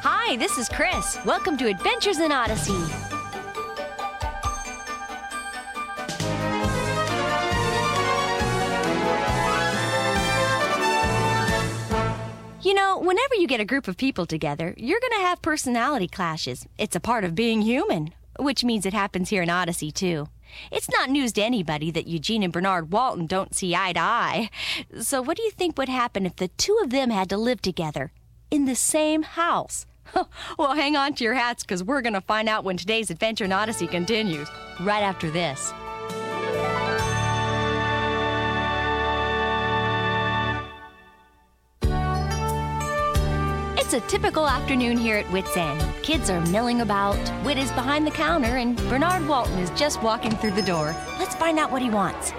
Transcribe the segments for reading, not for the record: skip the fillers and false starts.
Hi, this is Chris. Welcome to Adventures in Odyssey. You know, whenever you get a group of people together, you're going to have personality clashes. It's a part of being human, which means it happens here in Odyssey, too. It's not news to anybody that Eugene and Bernard Walton don't see eye to eye. So what do you think would happen if the two of them had to live together in the same house? Well, hang on to your hats, because we're going to find out when today's Adventure in Odyssey continues, right after this. It's a typical afternoon here at Wits End. Kids are milling about, Whit is behind the counter, and Bernard Walton is just walking through the door. Let's find out what he wants.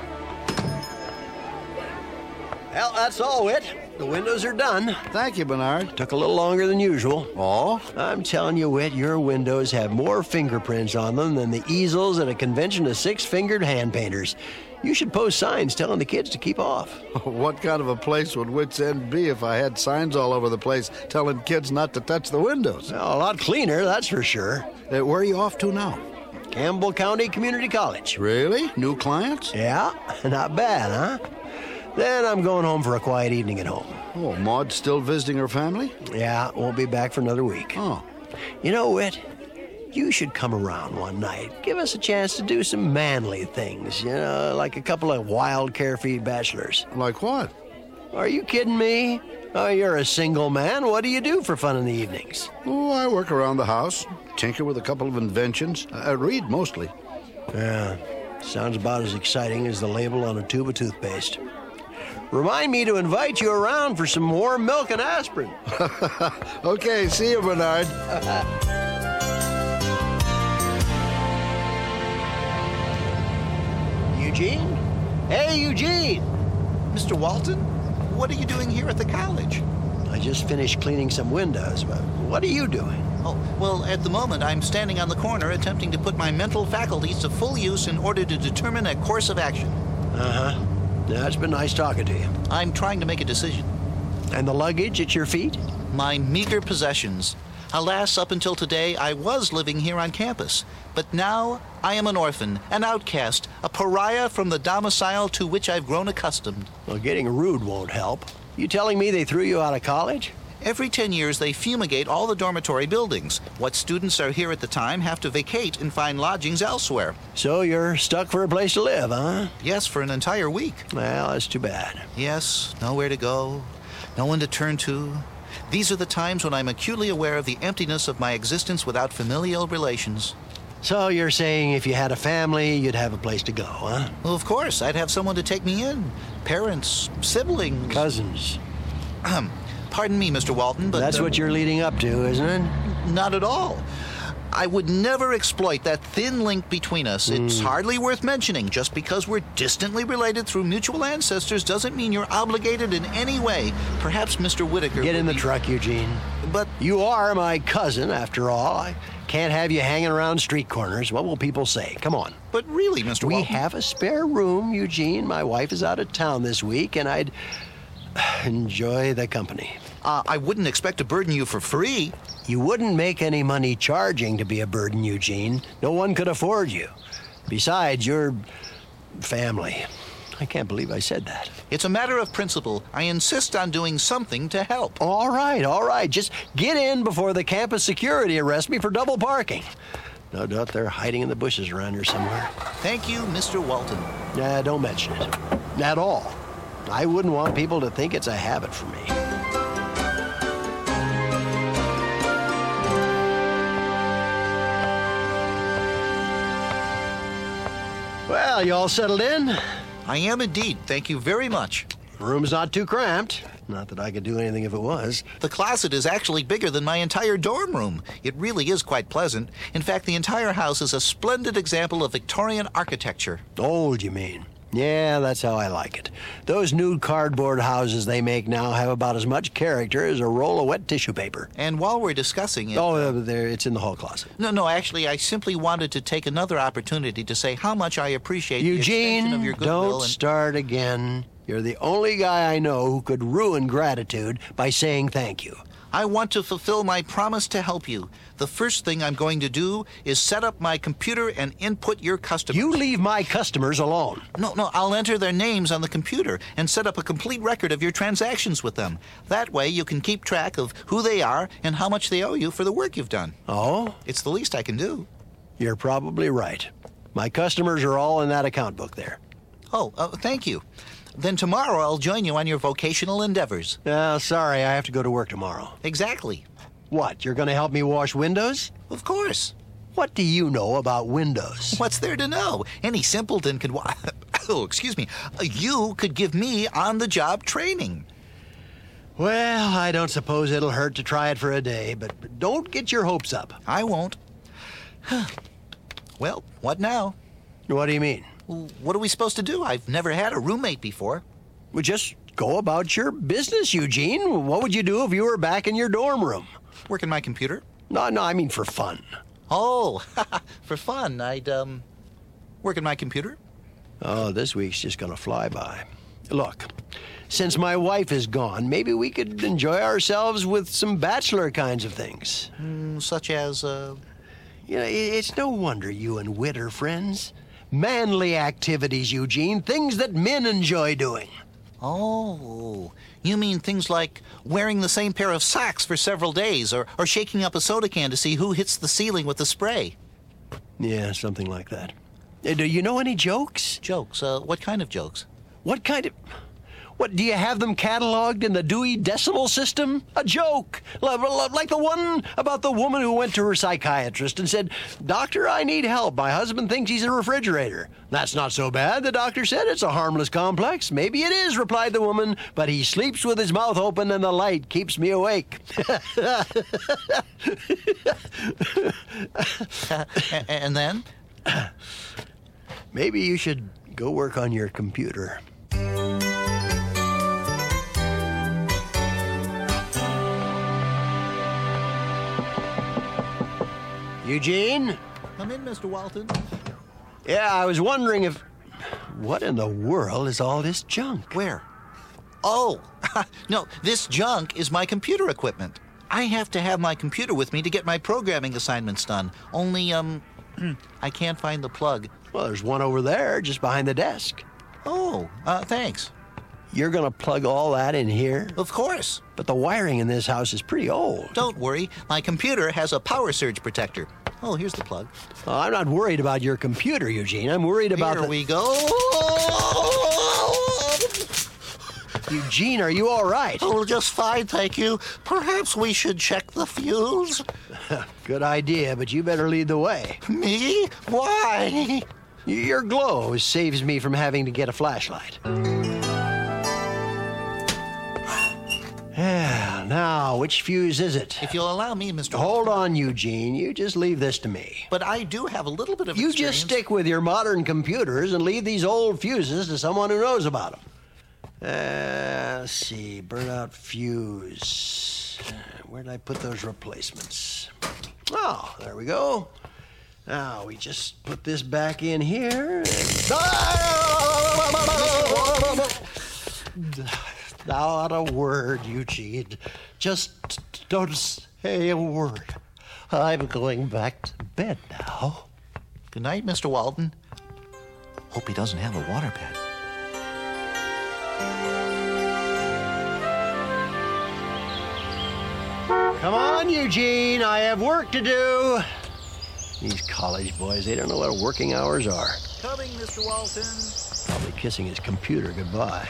Well, that's all, Whit. The windows are done. Thank you, Bernard. Took a little longer than usual. Oh? I'm telling you, Whit, your windows have more fingerprints on them than the easels at a convention of six-fingered hand painters. You should post signs telling the kids to keep off. What kind of a place would Wits End be if I had signs all over the place telling kids not to touch the windows? Well, a lot cleaner, that's for sure. Where are you off to now? Campbell County Community College. Really? New clients? Yeah, not bad, huh? Then I'm going home for a quiet evening at home. Oh, Maud's still visiting her family? Yeah, won't be back for another week. Oh. You know, Whit, you should come around one night. Give us a chance to do some manly things, you know, like a couple of wild, carefree bachelors. Like what? Are you kidding me? Oh, you're a single man. What do you do for fun in the evenings? Oh, I work around the house, tinker with a couple of inventions. I read mostly. Yeah, sounds about as exciting as the label on a tube of toothpaste. Remind me to invite you around for some warm milk and aspirin. Okay, see you, Bernard. Eugene? Hey, Eugene! Mr. Walton, what are you doing here at the college? I just finished cleaning some windows, but what are you doing? Oh, well, at the moment, I'm standing on the corner attempting to put my mental faculties to full use in order to determine a course of action. Uh-huh. Yeah, it's been nice talking to you. I'm trying to make a decision. And the luggage at your feet? My meager possessions. Alas, up until today, I was living here on campus. But now, I am an orphan, an outcast, a pariah from the domicile to which I've grown accustomed. Well, getting rude won't help. You telling me they threw you out of college? Every 10 years, they fumigate all the dormitory buildings. What students are here at the time have to vacate and find lodgings elsewhere. So you're stuck for a place to live, huh? Yes, for an entire week. Well, that's too bad. Yes, nowhere to go, no one to turn to. These are the times when I'm acutely aware of the emptiness of my existence without familial relations. So you're saying if you had a family, you'd have a place to go, huh? Well, of course, I'd have someone to take me in. Parents, siblings. Cousins. Pardon me, Mr. Walton, but... That's what you're leading up to, isn't it? Not at all. I would never exploit that thin link between us. It's hardly worth mentioning. Just because we're distantly related through mutual ancestors doesn't mean you're obligated in any way. Perhaps Mr. Whitaker... Get in the truck, Eugene. But... You are my cousin, after all. I can't have you hanging around street corners. What will people say? Come on. But really, Mr. Walton... We have a spare room, Eugene. My wife is out of town this week, and I'd enjoy the company. I wouldn't expect to burden you for free. You wouldn't make any money charging to be a burden, Eugene. No one could afford you. Besides, you're family. I can't believe I said that. It's a matter of principle. I insist on doing something to help. All right. Just get in before the campus security arrest me for double parking. No doubt they're hiding in the bushes around here somewhere. Thank you, Mr. Walton. Nah, don't mention it. At all. I wouldn't want people to think it's a habit for me. Well, you all settled in? I am indeed. Thank you very much. The room's not too cramped. Not that I could do anything if it was. The closet is actually bigger than my entire dorm room. It really is quite pleasant. In fact, the entire house is a splendid example of Victorian architecture. Old, you mean? Yeah, that's how I like it. Those new cardboard houses they make now have about as much character as a roll of wet tissue paper. And while we're discussing it... It's in the hall closet. No, actually, I simply wanted to take another opportunity to say how much I appreciate the extension of your Eugene, goodwill. don't start again. You're the only guy I know who could ruin gratitude by saying thank you. I want to fulfill my promise to help you. The first thing I'm going to do is set up my computer and input your customers. You leave my customers alone. No, I'll enter their names on the computer and set up a complete record of your transactions with them. That way you can keep track of who they are and how much they owe you for the work you've done. Oh? It's the least I can do. You're probably right. My customers are all in that account book there. Oh, thank you. Then tomorrow I'll join you on your vocational endeavors. Sorry, I have to go to work tomorrow. Exactly. What, you're going to help me wash windows? Of course. What do you know about windows? What's there to know? Any simpleton could oh, excuse me. You could give me on-the-job training. Well, I don't suppose it'll hurt to try it for a day, but don't get your hopes up. I won't. Well, what now? What do you mean? What are we supposed to do? I've never had a roommate before. Well, just go about your business, Eugene. What would you do if you were back in your dorm room? Work in my computer? No, I mean for fun. Oh, for fun. I'd, work in my computer? Oh, this week's just gonna fly by. Look, since my wife is gone, maybe we could enjoy ourselves with some bachelor kinds of things. Such as, You know, it's no wonder you and Whit are friends. Manly activities, Eugene. Things that men enjoy doing. Oh, you mean things like wearing the same pair of socks for several days, or shaking up a soda can to see who hits the ceiling with the spray? Yeah, something like that. Do you know any jokes? Jokes? What kind of jokes? What kind of... What, do you have them cataloged in the Dewey Decimal System? A joke, like the one about the woman who went to her psychiatrist and said, "Doctor, I need help. My husband thinks he's a refrigerator." "That's not so bad," the doctor said. "It's a harmless complex." "Maybe it is," replied the woman, "but he sleeps with his mouth open and the light keeps me awake." And then? Maybe you should go work on your computer. Eugene? Come in, Mr. Walton. Yeah, I was wondering if... What in the world is all this junk? Where? Oh, no, this junk is my computer equipment. I have to have my computer with me to get my programming assignments done. Only, I can't find the plug. Well, there's one over there, just behind the desk. Oh, thanks. You're gonna plug all that in here? Of course. But the wiring in this house is pretty old. Don't worry, my computer has a power surge protector. Oh, here's the plug. I'm not worried about your computer, Eugene. I'm worried about Here we go. Eugene, are you all right? Oh, just fine, thank you. Perhaps we should check the fuse. Good idea, but you better lead the way. Me? Why? Your glow saves me from having to get a flashlight. Yeah, now, which fuse is it? If you'll allow me, Mr. Hold on, Eugene. You just leave this to me. But I do have a little bit of You experience. just stick with your modern computers and leave these old fuses to someone who knows about them. Let's see, burnout fuse. Where did I put those replacements? Oh, there we go. Now, we just put this back in here. Not a word, Eugene. Just don't say a word. I'm going back to bed now. Good night, Mr. Walton. Hope he doesn't have a waterbed. Come on, Eugene. I have work to do. These college boys, they don't know what working hours are. Coming, Mr. Walton. Probably kissing his computer goodbye.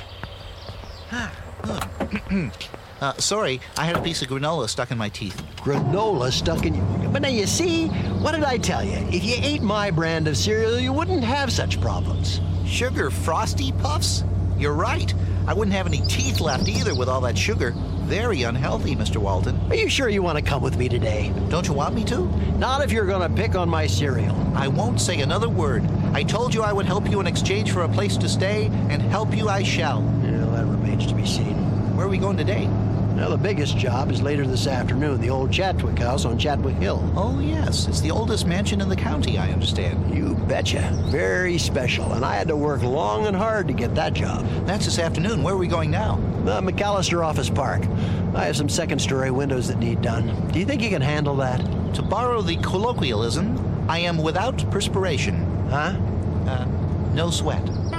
Sorry, I had a piece of granola stuck in my teeth. Granola stuck in you. But now you see, what did I tell you? If you ate my brand of cereal, you wouldn't have such problems. Sugar Frosty Puffs? You're right. I wouldn't have any teeth left either with all that sugar. Very unhealthy, Mr. Walton. Are you sure you want to come with me today? Don't you want me to? Not if you're going to pick on my cereal. I won't say another word. I told you I would help you in exchange for a place to stay, and help you I shall. Yeah, that remains to be seen. Where are we going today? Now, the biggest job is later this afternoon, the old Chatwick house on Chatwick Hill. Oh, yes. It's the oldest mansion in the county, I understand. You betcha. Very special, and I had to work long and hard to get that job. That's this afternoon. Where are we going now? The McAllister Office Park. I have some second-story windows that need done. Do you think you can handle that? To borrow the colloquialism, I am without perspiration. Huh? No sweat.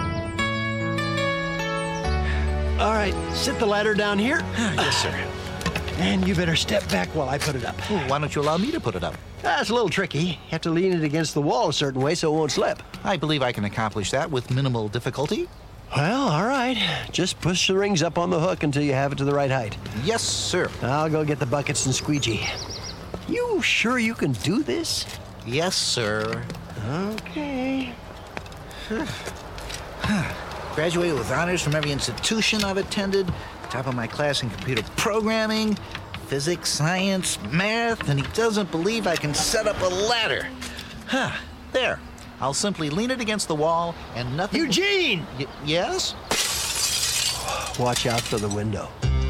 All right, sit the ladder down here. Yes, sir. And you better step back while I put it up. Oh, why don't you allow me to put it up? That's a little tricky. You have to lean it against the wall a certain way so it won't slip. I believe I can accomplish that with minimal difficulty. Well, all right. Just push the rings up on the hook until you have it to the right height. Yes, sir. I'll go get the buckets and squeegee. You sure you can do this? Yes, sir. Okay. Graduated with honors from every institution I've attended. Top of my class in computer programming, physics, science, math, and he doesn't believe I can set up a ladder. There. I'll simply lean it against the wall and nothing... Eugene! Yes? Watch out for the window.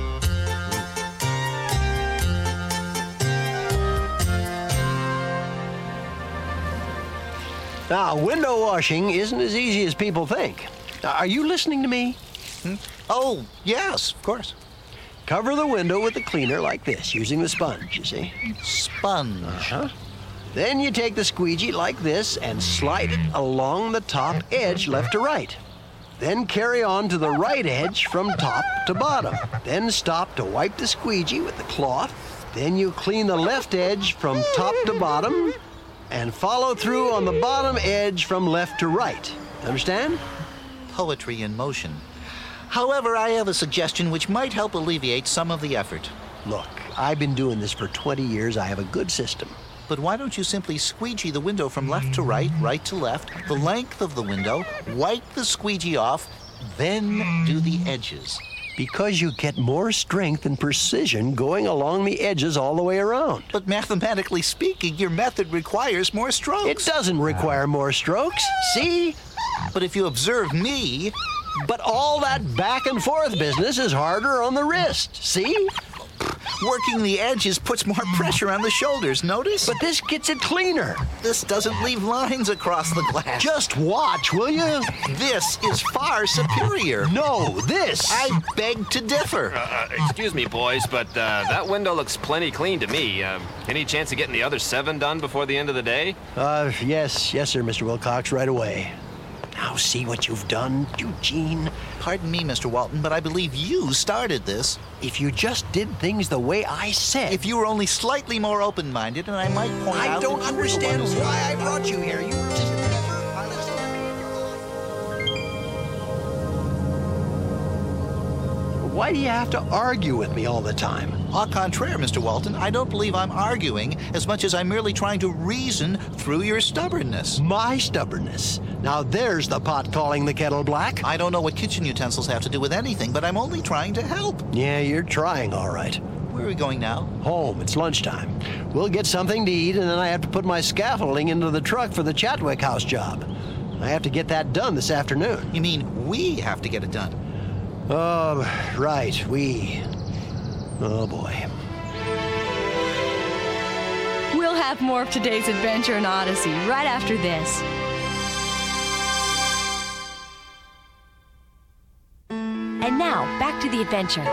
Now, window washing isn't as easy as people think. Are you listening to me? Oh, yes, of course. Cover the window with the cleaner like this, using the sponge, you see? Sponge. Uh-huh. Then you take the squeegee like this and slide it along the top edge left to right. Then carry on to the right edge from top to bottom. Then stop to wipe the squeegee with the cloth. Then you clean the left edge from top to bottom and follow through on the bottom edge from left to right. Understand? Poetry in motion. However, I have a suggestion which might help alleviate some of the effort. Look, I've been doing this for 20 years. I have a good system. But why don't you simply squeegee the window from left to right, right to left, the length of the window, wipe the squeegee off, then do the edges? Because you get more strength and precision going along the edges all the way around. But mathematically speaking, your method requires more strokes. It doesn't require more strokes. See? But if you observe me... But all that back and forth business is harder on the wrist. See? Working the edges puts more pressure on the shoulders, notice? But this gets it cleaner. This doesn't leave lines across the glass. Just watch, will you? This is far superior. No, this. I beg to differ. Excuse me, boys, but that window looks plenty clean to me. Any chance of getting the other 7 done before the end of the day? Yes, sir, Mr. Wilcox, right away. Now see what you've done, Eugene. Pardon me, Mr. Walton, but I believe you started this. If you just did things the way I said... If you were only slightly more open-minded, and I might point out... I don't understand why I brought you here. You were just... Why do you have to argue with me all the time? Au contraire, Mr. Walton, I don't believe I'm arguing as much as I'm merely trying to reason through your stubbornness. My stubbornness. Now there's the pot calling the kettle black. I don't know what kitchen utensils have to do with anything, but I'm only trying to help. Yeah, you're trying all right. Where are we going now? Home. It's lunchtime. We'll get something to eat, and then I have to put my scaffolding into the truck for the Chatwick house job. I have to get that done this afternoon. You mean we have to get it done? Oh, right, we. Oh, boy. We'll have more of today's adventure in Odyssey right after this. And now, back to the adventure.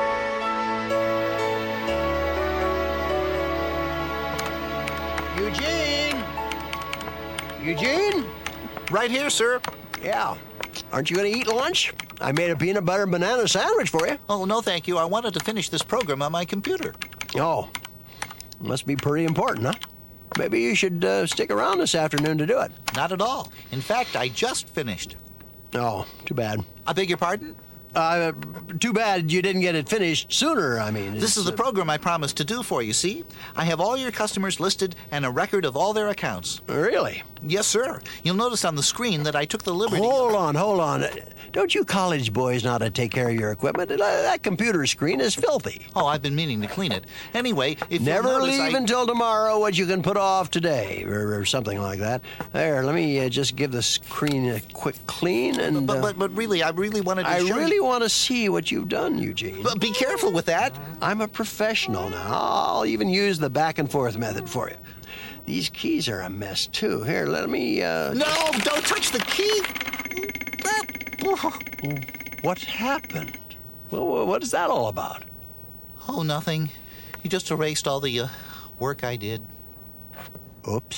Eugene? Right here, sir. Yeah. Aren't you going to eat lunch? I made a peanut butter and banana sandwich for you. Oh, no, thank you. I wanted to finish this program on my computer. Oh. Must be pretty important, huh? Maybe you should stick around this afternoon to do it. Not at all. In fact, I just finished. Oh, too bad. I beg your pardon? Too bad you didn't get it finished sooner, I mean. This is the program I promised to do for you, see? I have all your customers listed and a record of all their accounts. Really? Yes, sir. You'll notice on the screen that I took the liberty... Hold on. Don't you college boys know how to take care of your equipment? That computer screen is filthy. Oh, I've been meaning to clean it. Anyway, if Never you'll notice, leave until tomorrow what you can put off today, or something like that. There, let me just give the screen a quick clean and... But really, I really wanted to show you... I really want to see what you've done, Eugene. But be careful with that. I'm a professional now. I'll even use the back and forth method for you. These keys are a mess, too. Here, let me, No, don't touch the key! What happened? Well, what is that all about? Oh, nothing. You just erased all the work I did. Oops.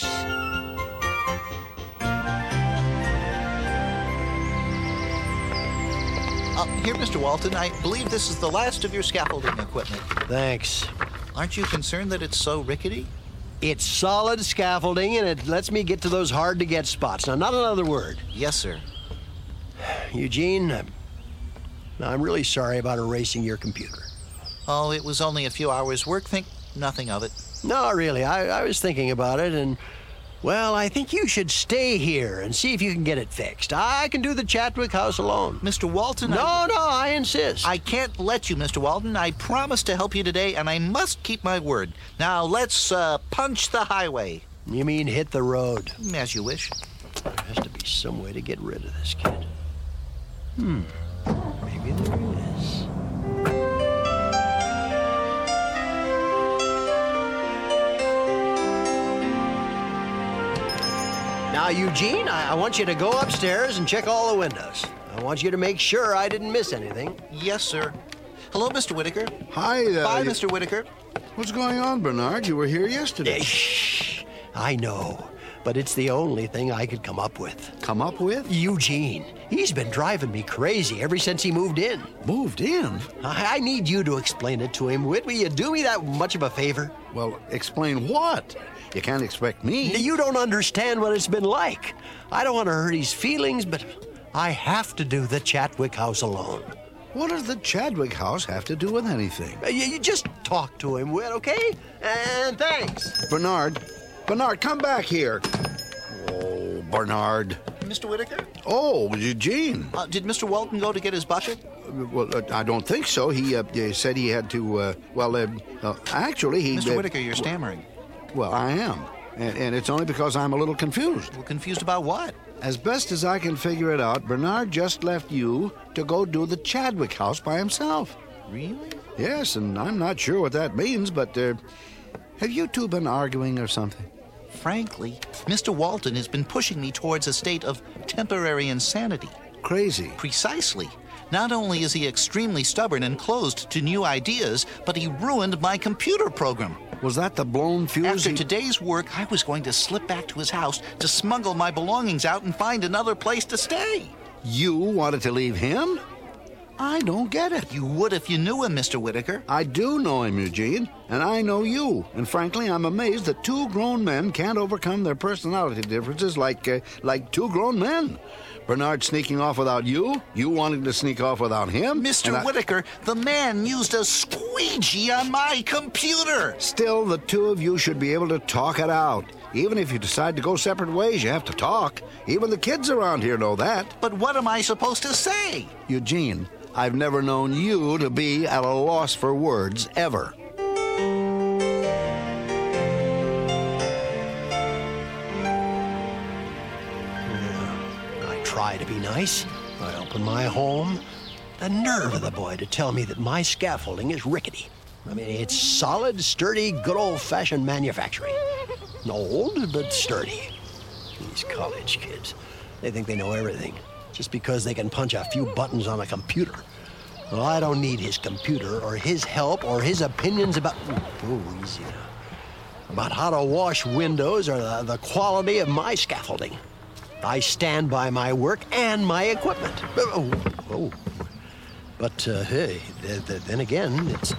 Here, Mr. Walton, I believe this is the last of your scaffolding equipment. Thanks. Aren't you concerned that it's so rickety? It's solid scaffolding, and it lets me get to those hard-to-get spots. Now, not another word. Yes, sir. Eugene, I'm really sorry about erasing your computer. Oh, it was only a few hours' work. Think nothing of it. No, really, I was thinking about it, and, well, I think you should stay here and see if you can get it fixed. I can do the Chadwick house alone. Mr. Walton, No, I insist. I can't let you, Mr. Walton. I promised to help you today, and I must keep my word. Now, let's punch the highway. You mean hit the road? As you wish. There has to be some way to get rid of this kid. Maybe there is. Now, Eugene, I want you to go upstairs and check all the windows. I want you to make sure I didn't miss anything. Yes, sir. Hello, Mr. Whitaker. Hi there. Bye, Mr. Whitaker. What's going on, Bernard? You were here yesterday. Shh. I know, but it's the only thing I could come up with. Come up with? Eugene. He's been driving me crazy ever since he moved in. Moved in? I need you to explain it to him, Whit. Will you do me that much of a favor? Well, explain what? You can't expect me. You don't understand what it's been like. I don't want to hurt his feelings, but I have to do the Chadwick house alone. What does the Chadwick house have to do with anything? You just talk to him, Whit, okay? And thanks. Bernard, come back here. Oh, Bernard. Mr. Whitaker? Oh, Eugene. Did Mr. Walton go to get his bucket? Well, I don't think so. He said he had to, actually, he... Mr. Whitaker, you're stammering. Well, I am. And it's only because I'm a little confused. Well, confused about what? As best as I can figure it out, Bernard just left you to go do the Chadwick house by himself. Really? Yes, and I'm not sure what that means, but have you two been arguing or something? Frankly, Mr. Walton has been pushing me towards a state of temporary insanity. Crazy. Precisely. Not only is he extremely stubborn and closed to new ideas, but he ruined my computer program. Was that the blown fuse? After today's work, I was going to slip back to his house to smuggle my belongings out and find another place to stay. You wanted to leave him? I don't get it. You would if you knew him, Mr. Whitaker. I do know him, Eugene, and I know you. And frankly, I'm amazed that two grown men can't overcome their personality differences like two grown men. Bernard sneaking off without you, you wanting to sneak off without him. Mr. Whitaker, the man used a squeegee on my computer. Still, the two of you should be able to talk it out. Even if you decide to go separate ways, you have to talk. Even the kids around here know that. But what am I supposed to say? Eugene, I've never known you to be at a loss for words, ever. Try to be nice. I open my home. The nerve of the boy to tell me that my scaffolding is rickety. I mean, it's solid, sturdy, good old-fashioned manufacturing. Old, but sturdy. These college kids, they think they know everything just because they can punch a few buttons on a computer. Well, I don't need his computer or his help or his opinions about... Oh, easy now. About how to wash windows or the quality of my scaffolding. I stand by my work and my equipment. But, hey, then again, it's...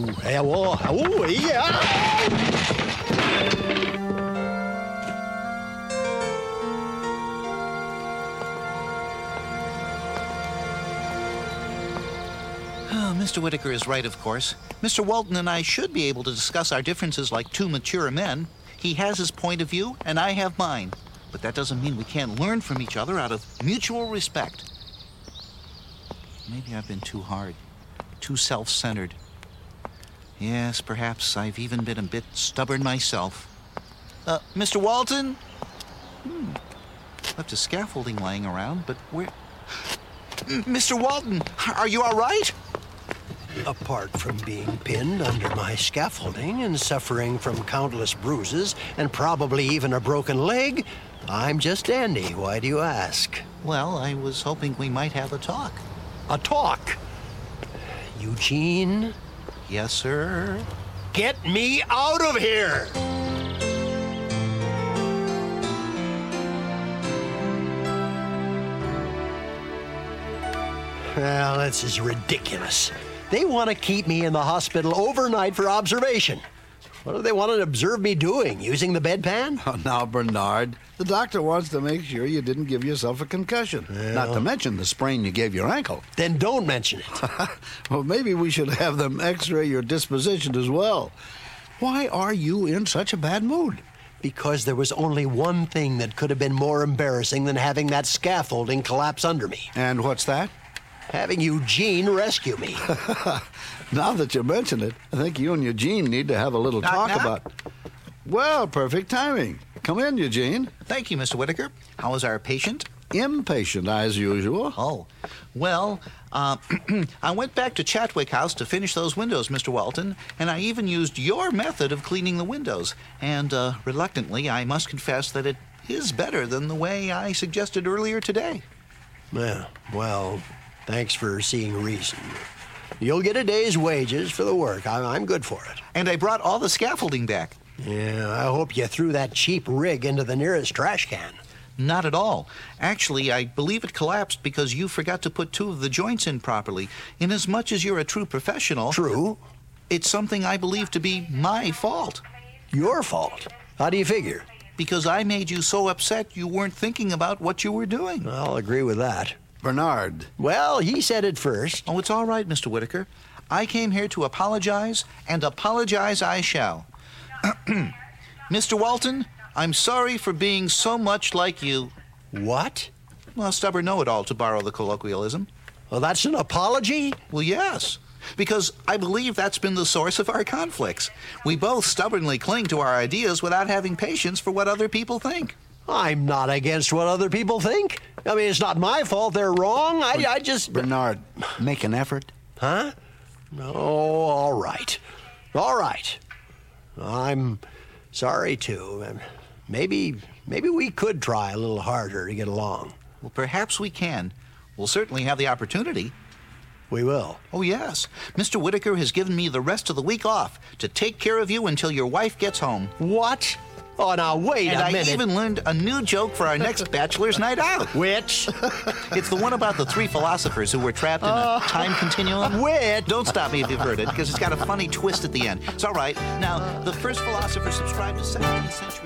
Mr. Whitaker is right, of course. Mr. Walton and I should be able to discuss our differences like two mature men. He has his point of view, and I have mine. But that doesn't mean we can't learn from each other out of mutual respect. Maybe I've been too hard, too self-centered. Yes, perhaps I've even been a bit stubborn myself. Mr. Walton? Left a scaffolding laying around, but where... Mr. Walton, are you all right? Apart from being pinned under my scaffolding and suffering from countless bruises and probably even a broken leg, I'm just dandy. Why do you ask? Well, I was hoping we might have a talk. A talk? Eugene, Yes, sir. Get me out of here! Well, this is ridiculous. They want to keep me in the hospital overnight for observation. What do they want to observe me doing? Using the bedpan? Oh, now, Bernard, the doctor wants to make sure you didn't give yourself a concussion. Not to mention the sprain you gave your ankle. Then don't mention it. Well, maybe we should have them x-ray your disposition as well. Why are you in such a bad mood? Because there was only one thing that could have been more embarrassing than having that scaffolding collapse under me. And what's that? Having Eugene rescue me. Now that you mention it, I think you and Eugene need to have a little talk about... Well, perfect timing. Come in, Eugene. Thank you, Mr. Whitaker. How is our patient? Impatient, as usual. Oh, well, I went back to Chatwick House to finish those windows, Mr. Walton, and I even used your method of cleaning the windows. And reluctantly, I must confess that it is better than the way I suggested earlier today. Yeah, well, thanks for seeing reason. You'll get a day's wages for the work. I'm good for it. And I brought all the scaffolding back. Yeah, I hope you threw that cheap rig into the nearest trash can. Not at all. Actually, I believe it collapsed because you forgot to put 2 of the joints in properly. Inasmuch as you're a true professional... True. It's something I believe to be my fault. Your fault? How do you figure? Because I made you so upset you weren't thinking about what you were doing. I'll agree with that. Bernard. Well, he said it first. Oh, it's all right, Mr. Whitaker. I came here to apologize, and apologize I shall. Mr. Walton, I'm sorry for being so much like you. What? Well, stubborn know-it-all, to borrow the colloquialism. Well, that's an apology? Well, yes, because I believe that's been the source of our conflicts. We both stubbornly cling to our ideas without having patience for what other people think. I'm not against what other people think. I mean, it's not my fault they're wrong. I just... Bernard, make an effort. Huh? Oh, all right. All right. I'm sorry, too. Maybe we could try a little harder to get along. Well, perhaps we can. We'll certainly have the opportunity. We will. Oh, yes. Mr. Whitaker has given me the rest of the week off to take care of you until your wife gets home. What? Oh, now, wait a minute. And I even learned a new joke for our next bachelor's night out. Which? It's the one about the 3 philosophers who were trapped in a time continuum. Which? Don't stop me if you've heard it, because it's got a funny twist at the end. It's all right. Now, the first philosopher subscribed to 17th century...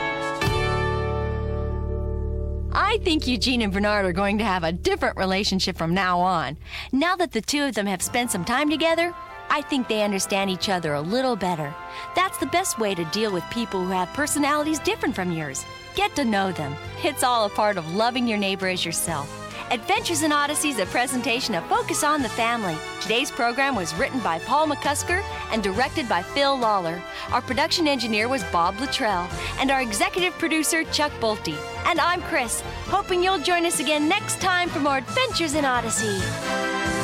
I think Eugene and Bernard are going to have a different relationship from now on. Now that the 2 of them have spent some time together, I think they understand each other a little better. That's the best way to deal with people who have personalities different from yours. Get to know them. It's all a part of loving your neighbor as yourself. Adventures in Odyssey is a presentation of Focus on the Family. Today's program was written by Paul McCusker and directed by Phil Lawler. Our production engineer was Bob Luttrell, and our executive producer, Chuck Bolte. And I'm Chris, hoping you'll join us again next time for more Adventures in Odyssey.